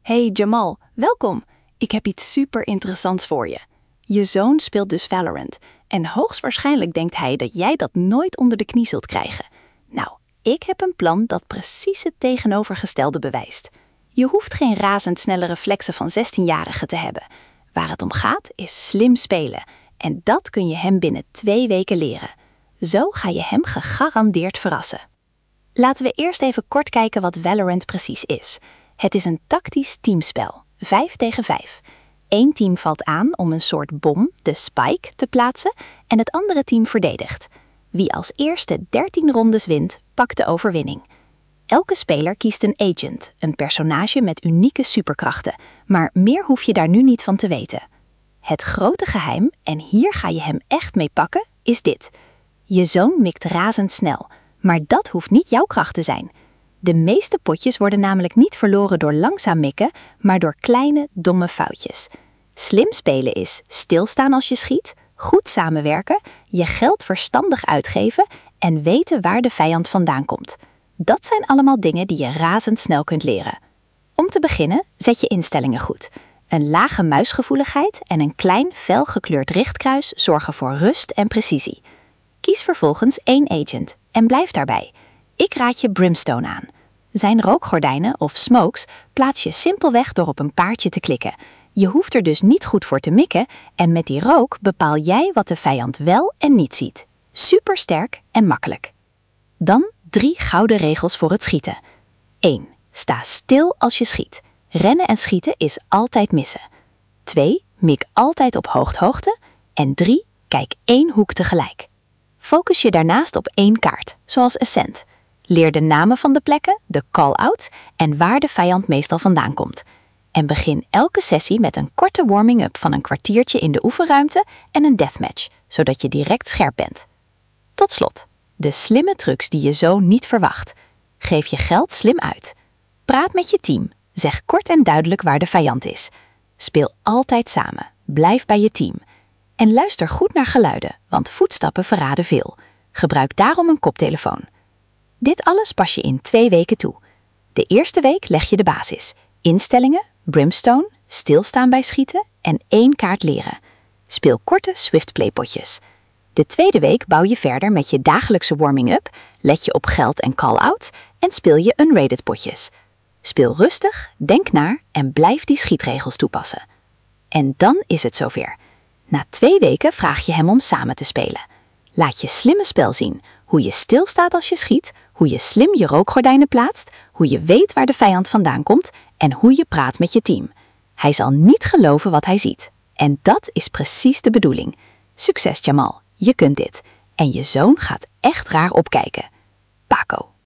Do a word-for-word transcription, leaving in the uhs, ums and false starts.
Hey Jamal, welkom. Ik heb iets super interessants voor je. Je zoon speelt dus Valorant en hoogstwaarschijnlijk denkt hij dat jij dat nooit onder de knie zult krijgen. Nou, ik heb een plan dat precies het tegenovergestelde bewijst. Je hoeft geen razendsnelle reflexen van zestienjarigen te hebben. Waar het om gaat is slim spelen en dat kun je hem binnen twee weken leren. Zo ga je hem gegarandeerd verrassen. Laten we eerst even kort kijken wat Valorant precies is. Het is een tactisch teamspel, vijf tegen vijf. Eén team valt aan om een soort bom, de spike, te plaatsen en het andere team verdedigt. Wie als eerste dertien rondes wint, pakt de overwinning. Elke speler kiest een agent, een personage met unieke superkrachten, maar meer hoef je daar nu niet van te weten. Het grote geheim, en hier ga je hem echt mee pakken, is dit. Je zoon mikt razendsnel, maar dat hoeft niet jouw kracht te zijn. De meeste potjes worden namelijk niet verloren door langzaam mikken, maar door kleine, domme foutjes. Slim spelen is stilstaan als je schiet, goed samenwerken, je geld verstandig uitgeven en weten waar de vijand vandaan komt. Dat zijn allemaal dingen die je razendsnel kunt leren. Om te beginnen, zet je instellingen goed. Een lage muisgevoeligheid en een klein, fel gekleurd richtkruis zorgen voor rust en precisie. Kies vervolgens één agent en blijf daarbij. Ik raad je Brimstone aan. Zijn rookgordijnen of smokes plaats je simpelweg door op een paardje te klikken. Je hoeft er dus niet goed voor te mikken en met die rook bepaal jij wat de vijand wel en niet ziet. Supersterk en makkelijk. Dan drie gouden regels voor het schieten. één. Sta stil als je schiet. Rennen en schieten is altijd missen. twee. Mik altijd op hoogte. En drie. Kijk één hoek tegelijk. Focus je daarnaast op één kaart, zoals Ascent. Leer de namen van de plekken, de call-outs en waar de vijand meestal vandaan komt. En begin elke sessie met een korte warming-up van een kwartiertje in de oefenruimte en een deathmatch, zodat je direct scherp bent. Tot slot, de slimme trucs die je zo niet verwacht. Geef je geld slim uit. Praat met je team. Zeg kort en duidelijk waar de vijand is. Speel altijd samen. Blijf bij je team. En luister goed naar geluiden, want voetstappen verraden veel. Gebruik daarom een koptelefoon. Dit alles pas je in twee weken toe. De eerste week leg je de basis. Instellingen, Brimstone, stilstaan bij schieten en één kaart leren. Speel korte Swiftplay-potjes. De tweede week bouw je verder met je dagelijkse warming-up, let je op geld en call-outs en speel je unrated potjes. Speel rustig, denk na en blijf die schietregels toepassen. En dan is het zover. Na twee weken vraag je hem om samen te spelen. Laat je slimme spel zien, hoe je stilstaat als je schiet, hoe je slim je rookgordijnen plaatst, hoe je weet waar de vijand vandaan komt en hoe je praat met je team. Hij zal niet geloven wat hij ziet. En dat is precies de bedoeling. Succes Jamal, je kunt dit. En je zoon gaat echt raar opkijken. Paco.